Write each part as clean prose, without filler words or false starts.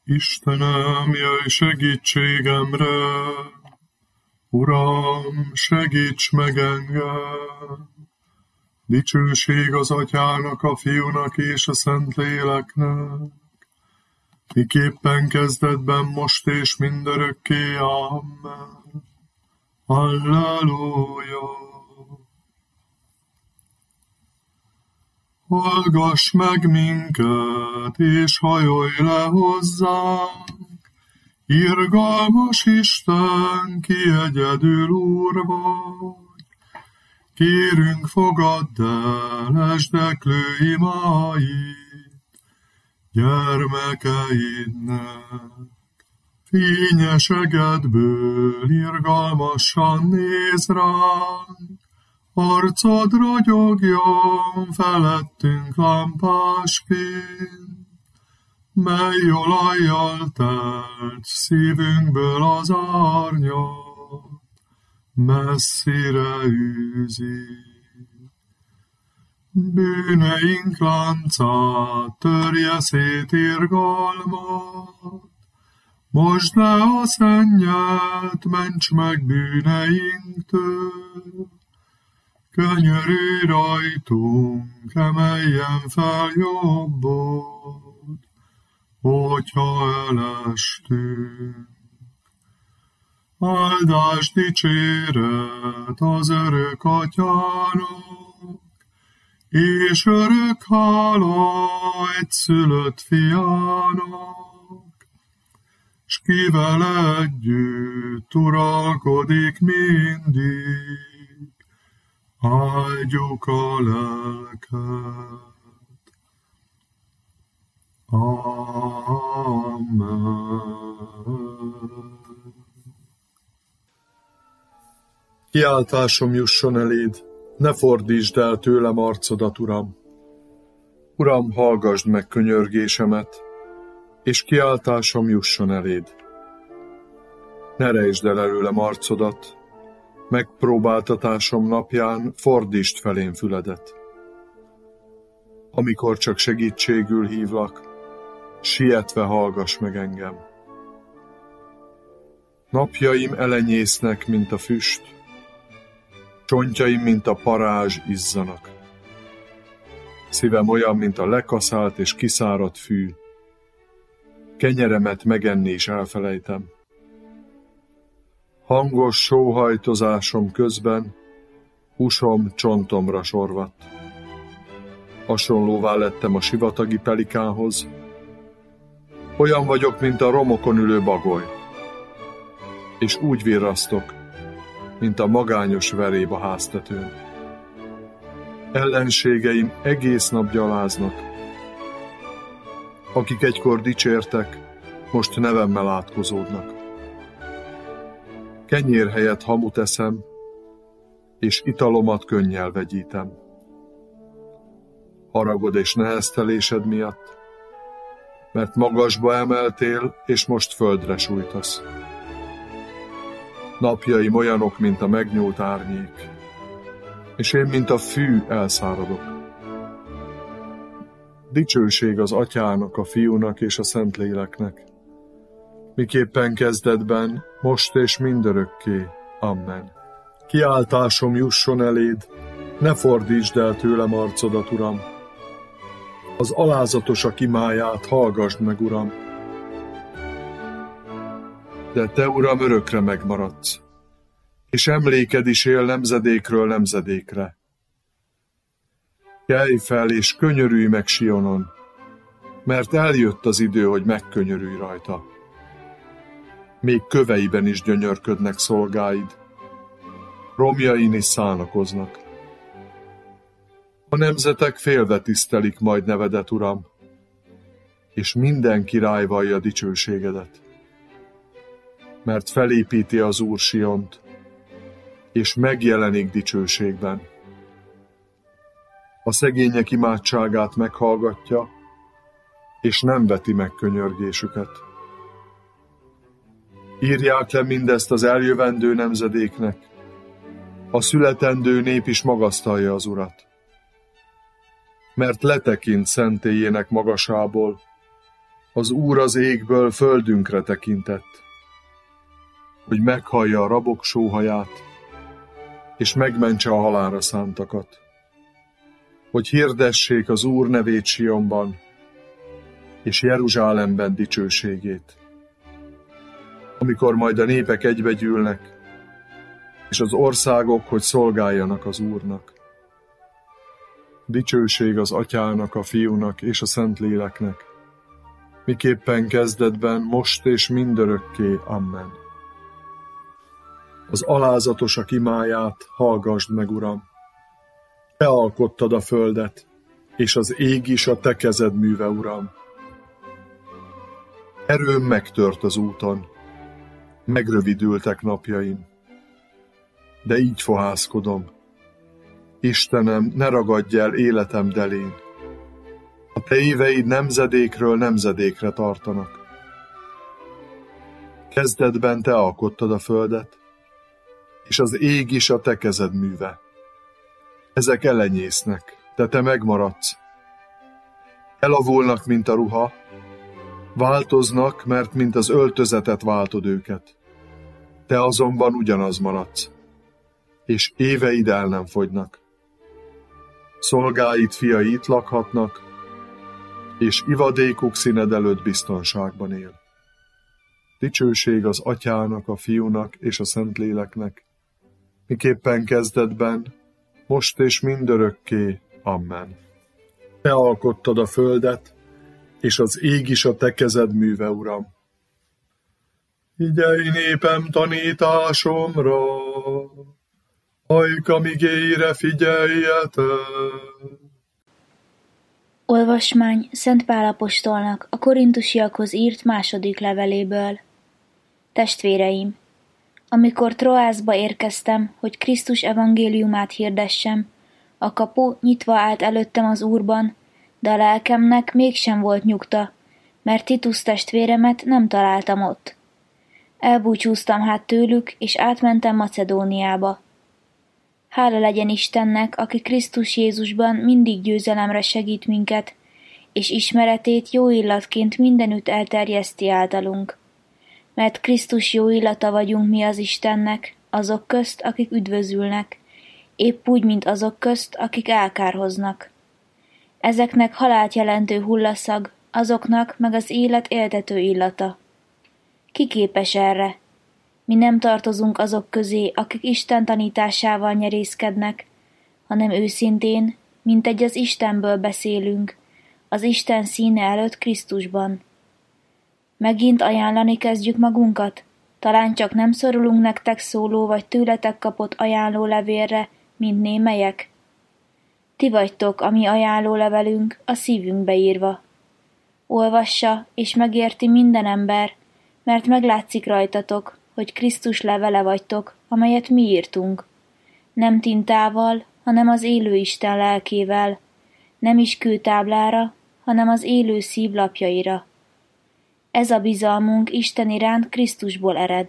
Istenem, jöjj segítségemre, Uram, segíts meg engem! Dicsőség az Atyának, a Fiúnak és a Szentléleknek, miképpen kezdetben, most és mindörökké. Amen. Halleluja! Hallgass meg minket, és hajolj le hozzánk, irgalmas Isten, ki egyedül Úr vagy. Kérünk, fogadd el esdeklő imáit gyermekeidnek. Fényes egedből irgalmasan néz ránk, arcod ragyogjon felettünk lámpásként, mely olajjal telt szívünkből az árnyat messzire űzi. Bűneink láncát törje szét irgalmat, mosd le a szennyet, ments meg bűneinktől. Könyörülj rajtunk, emeljen fel jobbod, hogyha elestünk. Áldás dicséret az örök Atyának, és örök hála egyszülött Fiának, s kivel együtt uralkodik mindig, áldjuk a lelket. Amen. Kiáltásom jusson eléd, ne fordítsd el tőlem arcodat, Uram. Uram, hallgasd meg könyörgésemet, és kiáltásom jusson eléd. Ne rejtsd el előlem arcodat, megpróbáltatásom napján fordítsd felém füledet. Amikor csak segítségül hívlak, sietve hallgass meg engem. Napjaim elenyésznek, mint a füst, csontjaim, mint a parázs izzanak. Szívem olyan, mint a lekaszált és kiszáradt fű, kenyeremet megenni is elfelejtem. Hangos sóhajtozásom közben húsom csontomra sorvadt. Hasonlóvá lettem a sivatagi pelikánhoz, olyan vagyok, mint a romokon ülő bagoly, és úgy virrasztok, mint a magányos veréb a háztetőn. Ellenségeim egész nap gyaláznak. Akik egykor dicsértek, most nevemmel átkozódnak. Kenyér helyett hamut eszem, és italomat könnyel vegyítem. Haragod és neheztelésed miatt, mert magasba emeltél, és most földre sújtasz. Napjaim olyanok, mint a megnyúlt árnyék, és én, mint a fű, elszáradok. Dicsőség az Atyának, a Fiúnak és a Szentléleknek, miképpen kezdetben, most és mindörökké. Amen. Kiáltásom jusson eléd, ne fordítsd el tőlem arcodat, Uram. Az alázatosak imáját hallgasd meg, Uram. De te, Uram, örökre megmaradsz, és emléked is él nemzedékről nemzedékre. Kelj fel, és könyörülj meg Sionon, mert eljött az idő, hogy megkönyörülj rajta. Még köveiben is gyönyörködnek szolgáid, romjain is szánakoznak. A nemzetek félve tisztelik majd nevedet, Uram, és minden király vallja dicsőségedet. Mert felépíti az Úr Siont, és megjelenik dicsőségben. A szegények imádságát meghallgatja, és nem veti meg könyörgésüket. Írják le mindezt az eljövendő nemzedéknek, a születendő nép is magasztalja az Urat. Mert letekint szentélyének magasából, Az Úr az égből földünkre tekintett, hogy meghallja a rabok sóhaját, és megmentse a halálra szántakat, hogy hirdessék az Úr nevét Sionban, és Jeruzsálemben dicsőségét. Amikor majd a népek egybegyűlnek, és az országok, hogy szolgáljanak az Úrnak. Dicsőség az Atyának, a Fiúnak és a Szentléleknek, miképpen kezdetben, most és mindörökké. Amen. Az alázatosak imáját hallgasd meg, Uram! Te alkottad a földet, és az ég is a te kezed műve, Uram. Erőm megtört az úton, megrövidültek napjaim, de így fohászkodom. Istenem, ne ragadj el életem delén. A te éveid nemzedékről nemzedékre tartanak. Kezdetben te alkottad a földet, és az ég is a te kezed műve. Ezek elenyésznek, de te megmaradsz. Elavulnak, mint a ruha, változnak, mert mint az öltözetet váltod őket. Te azonban ugyanaz maradsz, és éveid el nem fogynak. Szolgáid fiai itt lakhatnak, és ivadékuk színed előtt biztonságban él. Dicsőség az Atyának, a Fiúnak és a Szentléleknek, miképpen kezdetben, most és mindörökké. Amen. Te alkottad a földet, és az ég is a te kezed műve, Uram. Figyelj népem tanításomra, ajkam igéire figyeljetek! Olvasmány Szent Pál apostolnak a korintusiakhoz írt második leveléből. Testvéreim, amikor Troászba érkeztem, hogy Krisztus evangéliumát hirdessem, a kapu nyitva állt előttem az Úrban, de a lelkemnek mégsem volt nyugta, mert Titus testvéremet nem találtam ott. Elbúcsúztam hát tőlük, és átmentem Macedóniába. Hála legyen Istennek, aki Krisztus Jézusban mindig győzelemre segít minket, és ismeretét jó illatként mindenütt elterjeszti általunk. Mert Krisztus jó illata vagyunk mi az Istennek, azok közt, akik üdvözülnek, épp úgy, mint azok közt, akik elkárhoznak. Ezeknek halált jelentő hullaszag, azoknak meg az élet éltető illata. Ki képes erre? Mi nem tartozunk azok közé, akik Isten tanításával nyerészkednek, hanem őszintén, mintegy az Istenből beszélünk, az Isten színe előtt Krisztusban. Megint ajánlani kezdjük magunkat? Talán csak nem szorulunk nektek szóló vagy tőletek kapott ajánlólevélre, mint némelyek? Ti vagytok a mi ajánlólevelünk, a szívünkbe írva. Olvassa, és megérti minden ember, mert meglátszik rajtatok, hogy Krisztus levele vagytok, amelyet mi írtunk. Nem tintával, hanem az élő Isten lelkével, nem is kőtáblára, hanem az élő szív lapjaira. Ez a bizalmunk Isten iránt Krisztusból ered.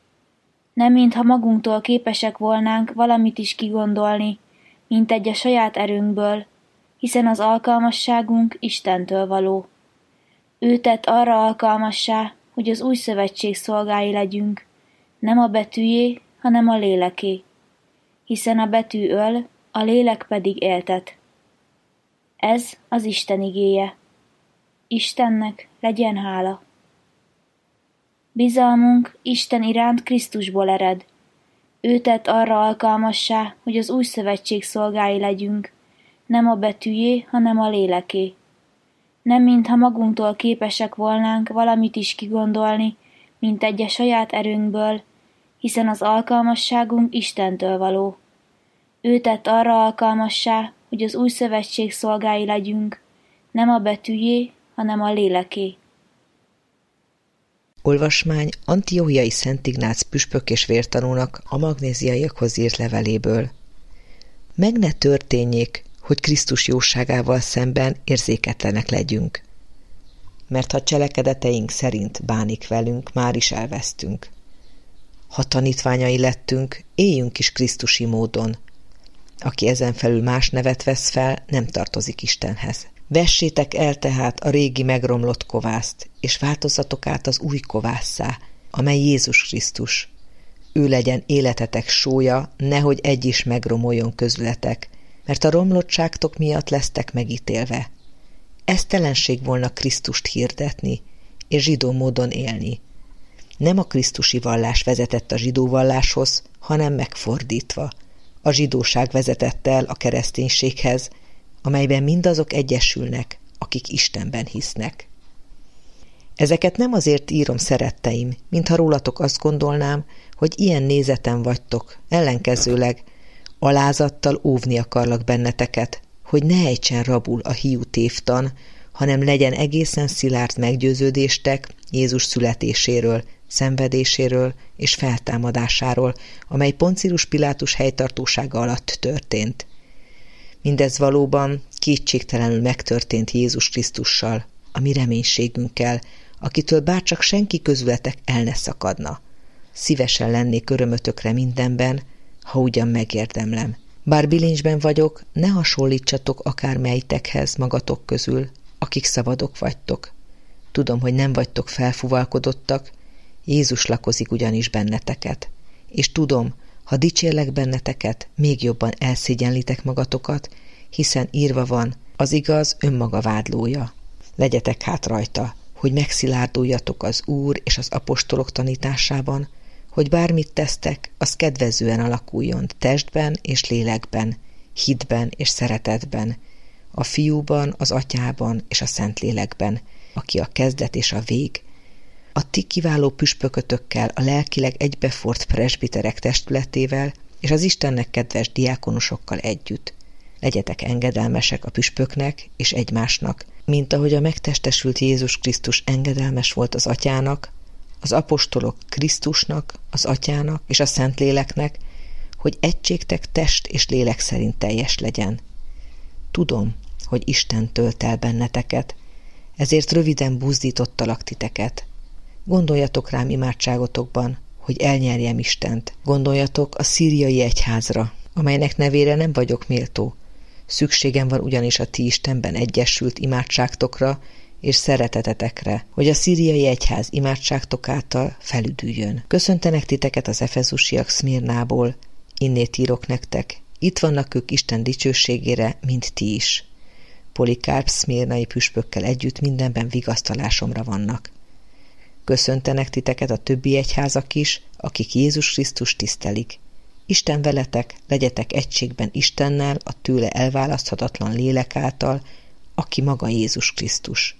Nem mintha magunktól képesek volnánk valamit is kigondolni, mintegy a saját erőnkből, hiszen az alkalmasságunk Istentől való. Ő tett arra alkalmassá, hogy az új szövetség szolgái legyünk, nem a betűjé, hanem a léleké, hiszen a betű öl, a lélek pedig éltet. Ez az Isten igéje. Istennek legyen hála. Bizalmunk Isten iránt Krisztusból ered. Ő tett arra alkalmassá, hogy az új szövetség szolgái legyünk, nem a betűjé, hanem a léleké. Nem mintha magunktól képesek volnánk valamit is kigondolni, mintegy a saját erőnkből, hiszen az alkalmasságunk Istentől való. Ő tett arra alkalmassá, hogy az új szövetség szolgái legyünk, nem a betűjé, hanem a léleké. Olvasmány Antiochiai Szent Ignác püspök és vértanúnak a magnéziaiakhoz írt leveléből. Meg ne történjék, hogy Krisztus jóságával szemben érzéketlenek legyünk. Mert ha cselekedeteink szerint bánik velünk, már is elvesztünk. Ha tanítványai lettünk, éljünk is krisztusi módon. Aki ezen felül más nevet vesz fel, nem tartozik Istenhez. Vessétek el tehát a régi megromlott kovászt, és változzatok át az új kovásszá, amely Jézus Krisztus. Ő legyen életetek sója, nehogy egy is megromoljon közületek, mert a romlottságtok miatt lesztek megítélve. Esztelenség volna Krisztust hirdetni, és zsidó módon élni. Nem a krisztusi vallás vezetett a zsidó valláshoz, hanem megfordítva. A zsidóság vezetett el a kereszténységhez, amelyben mindazok egyesülnek, akik Istenben hisznek. Ezeket nem azért írom, szeretteim, mintha rólatok azt gondolnám, hogy ilyen nézeten vagytok, ellenkezőleg alázattal óvni akarlak benneteket, hogy ne ejtsen rabul a hiú tévtan, hanem legyen egészen szilárd meggyőződéstek Jézus születéséről, szenvedéséről és feltámadásáról, amely Poncius Pilátus helytartósága alatt történt. Mindez valóban kétségtelenül megtörtént Jézus Krisztussal, a mi reménységünkkel, akitől bárcsak senki közületek el ne szakadna. Szívesen lennék örömötökre mindenben, ha ugyan megérdemlem. Bár bilincsben vagyok, ne hasonlítsatok akármelyikhez magatok közül, akik szabadok vagytok. Tudom, hogy nem vagytok felfuvalkodottak, Jézus lakozik ugyanis benneteket. És tudom, ha dicsérlek benneteket, még jobban elszégyenlitek magatokat, hiszen írva van, az igaz önmaga vádlója. Legyetek hát rajta, hogy megszilárduljatok az Úr és az apostolok tanításában, hogy bármit tesztek, az kedvezően alakuljon testben és lélekben, hitben és szeretetben, a Fiúban, az Atyában és a Szentlélekben, aki a kezdet és a vég. A ti kiváló püspökötökkel, a lelkileg egybefort presbiterek testületével és az Istennek kedves diákonusokkal együtt. Legyetek engedelmesek a püspöknek és egymásnak, mint ahogy a megtestesült Jézus Krisztus engedelmes volt az Atyának, az apostolok Krisztusnak, az Atyának és a Szentléleknek, hogy egységtek test és lélek szerint teljes legyen. Tudom, hogy Isten tölt el benneteket, ezért röviden buzdítottalak titeket. Gondoljatok rám imádságotokban, hogy elnyerjem Istent. Gondoljatok a szíriai egyházra, amelynek nevére nem vagyok méltó. Szükségem van ugyanis a ti Istenben egyesült imádságtokra és szeretetetekre, hogy a szíriai egyház imádságtok által felüdüljön. Köszöntenek titeket az efezusiak Szmirnából, innét írok nektek. Itt vannak ők Isten dicsőségére, mint ti is. Polikárp szmirnai püspökkel együtt mindenben vigasztalásomra vannak. Köszöntenek titeket a többi egyházak is, akik Jézus Krisztus tisztelik. Isten veletek, legyetek egységben Istennel, a tőle elválaszthatatlan lélek által, aki maga Jézus Krisztus.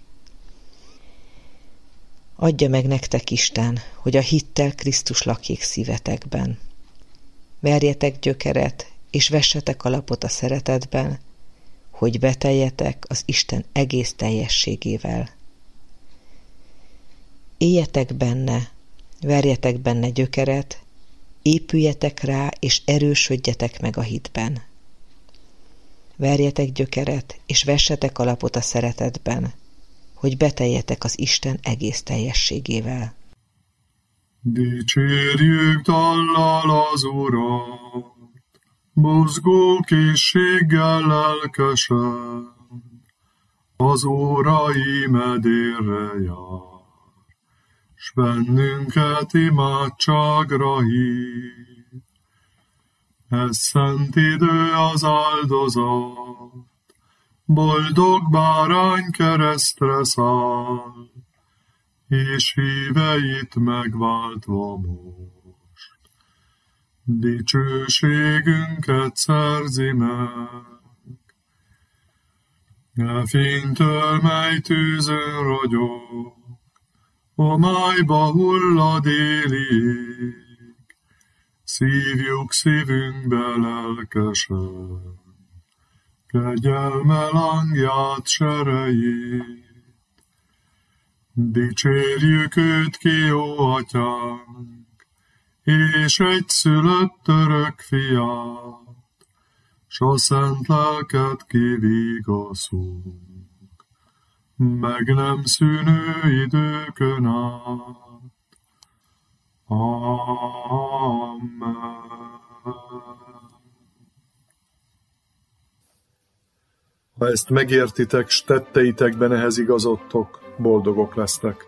Adja meg nektek Isten, hogy a hittel Krisztus lakjék szívetekben. Verjetek gyökeret, és vessetek alapot a szeretetben, hogy beteljetek az Isten egész teljességével. Éljetek benne, verjetek benne gyökeret, épüljetek rá, és erősödjetek meg a hitben. Verjetek gyökeret, és vessetek alapot a szeretetben, hogy beteljetek az Isten egész teljességével. Dicsérjük dallal az Urat, mozgó készséggel lelkesen, az órai medérre jár, s bennünket imádságra hív. Ez szent idő az áldozat, boldog bárány keresztre száll, és híveit megváltva most, dicsőségünket szerzi meg. E fénytől, mely tűzön ragyog, homályba hullad élig, szívjuk szívünkbe lelkesen, kegyelme lángját serejét. Dicsérjük őt ki, jó atyánk, és egyszülött örök fiát, s a szent lelket kivigaszunk, meg nem szűnő időkön át. Amen. Ha ezt megértitek, s tetteitekben ehhez igazodtok, boldogok lesztek.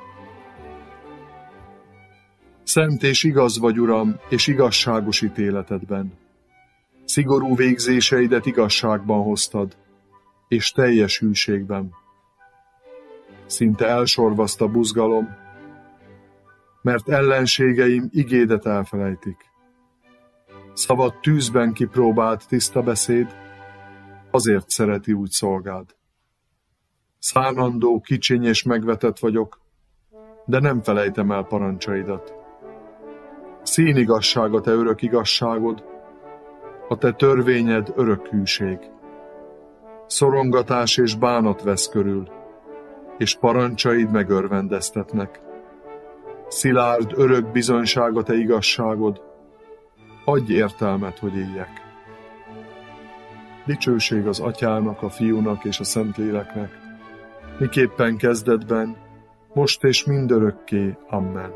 Szent és igaz vagy, Uram, és igazságos ítéletedben. Szigorú végzéseidet igazságban hoztad, és teljes hűségben. Szinte elsorvaszt a buzgalom, mert ellenségeim igédet elfelejtik. Szabad tűzben kipróbált tiszta beszéd, azért szereti úgy szolgád. Szánandó, kicsiny és megvetett vagyok, de nem felejtem el parancsaidat. Színigazság a te örök igazságod, a te törvényed örök hűség. Szorongatás és bánat vesz körül, és parancsaid megörvendeztetnek. Szilárd örök bizonyság a te igazságod, adj értelmet, hogy éljek. Dicsőség az Atyának, a Fiúnak és a Szentléleknek, miképpen kezdetben, most és mindörökké. Amen.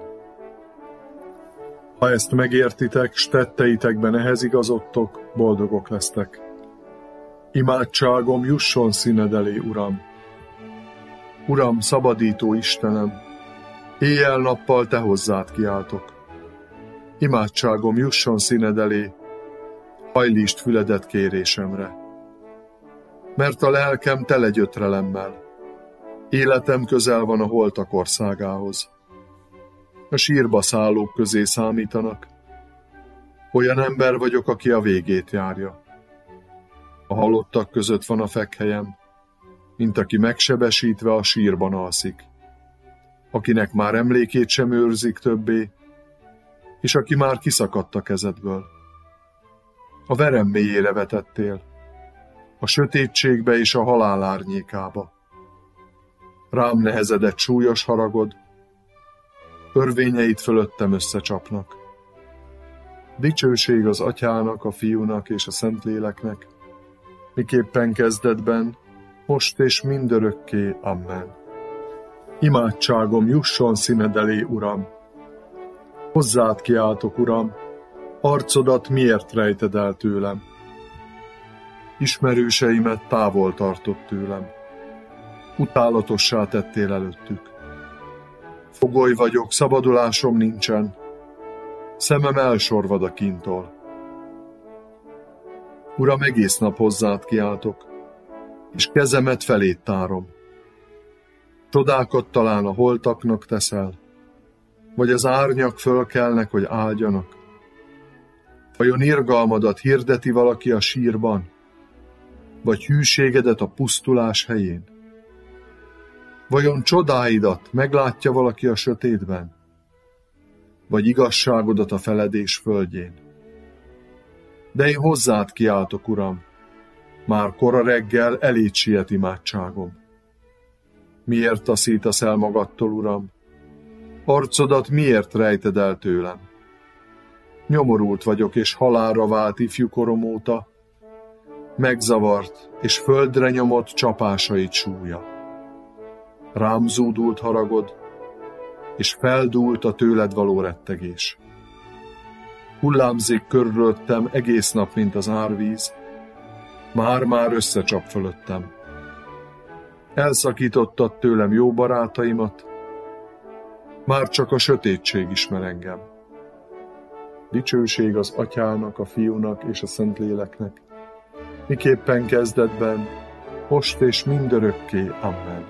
Ha ezt megértitek, s tetteitekben ehhez igazodtok, boldogok lesztek. Imádságom jusson színed elé, Uram. Uram, szabadító Istenem, éjjel-nappal te hozzád kiáltok. Imádságom jusson színed elé, hajlítsd füledet kérésemre. Mert a lelkem tele gyötrelemmel, életem közel van a holtak országához. A sírba szállók közé számítanak, olyan ember vagyok, aki a végét járja. A halottak között van a fekhelyem, mint aki megsebesítve a sírban alszik, akinek már emlékét sem őrzik többé, és aki már kiszakadt a kezedből. A verem mélyére vetettél, a sötétségbe és a halál árnyékába. Rám nehezedett súlyos haragod, örvényeit fölöttem összecsapnak. Dicsőség az Atyának, a Fiúnak és a Szentléleknek, miképpen kezdetben, most és mindörökké. Amen. Imádságom jusson színed elé, Uram. Hozzád kiáltok, Uram, arcodat miért rejted el tőlem? Ismerőseimet távol tartott tőlem. Utálatossá tettél előttük. Fogoly vagyok, szabadulásom nincsen, szemem elsorvad a kintól. Uram, egész nap hozzád kiáltok, és kezemet feléd tárom. Csodákat talán a holtaknak teszel, vagy az árnyak fölkelnek, hogy áldjanak. Vajon irgalmadat hirdeti valaki a sírban, vagy hűségedet a pusztulás helyén? Vajon csodáidat meglátja valaki a sötétben, vagy igazságodat a feledés földjén? De én hozzád kiáltok, Uram, már kora reggel eléd siet imádságom. Miért taszítasz el magadtól, Uram? Arcodat miért rejted el tőlem? Nyomorult vagyok, és halálra vált ifjúkorom óta, megzavart, és földre nyomott csapásait súlya. Rám zúdult haragod, és feldúlt a tőled való rettegés. Hullámzik körülöttem egész nap, mint az árvíz, már-már összecsap fölöttem. Elszakítottad tőlem jó barátaimat, már csak a sötétség ismer engem. Dicsőség az Atyának, a Fiúnak és a Szentléleknek, miképpen kezdetben, most és mindörökké. Amen.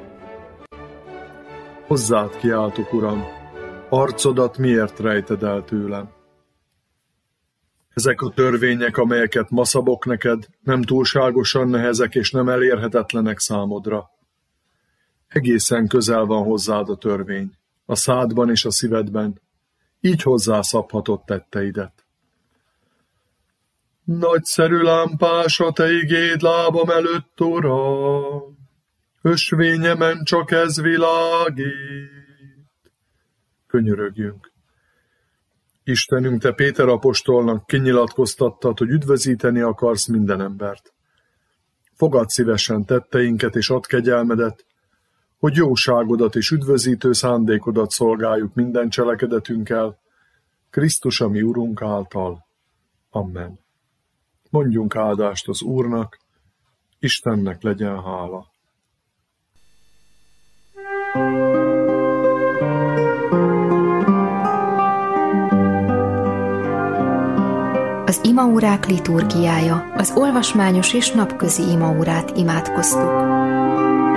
Hozzád kiáltok, Uram, arcodat miért rejted el tőlem? Ezek a törvények, amelyeket ma szabok neked, nem túlságosan nehezek és nem elérhetetlenek számodra. Egészen közel van hozzád a törvény, a szádban és a szívedben, így hozzászabhatod tetteidet. Nagyszerű lámpás a te igéd lábam előtt, Uram, ösvényemen csak ez világít. Könyörögjünk. Istenünk, te Péter apostolnak kinyilatkoztattad, hogy üdvözíteni akarsz minden embert. Fogadd szívesen tetteinket és add kegyelmedet, hogy jóságodat és üdvözítő szándékodat szolgáljuk minden cselekedetünkkel, Krisztus, a mi Urunk által. Amen. Mondjunk áldást az Úrnak. Istennek legyen hála. Az imaórák liturgiája, az olvasmányos és napközi imaórát imádkoztuk.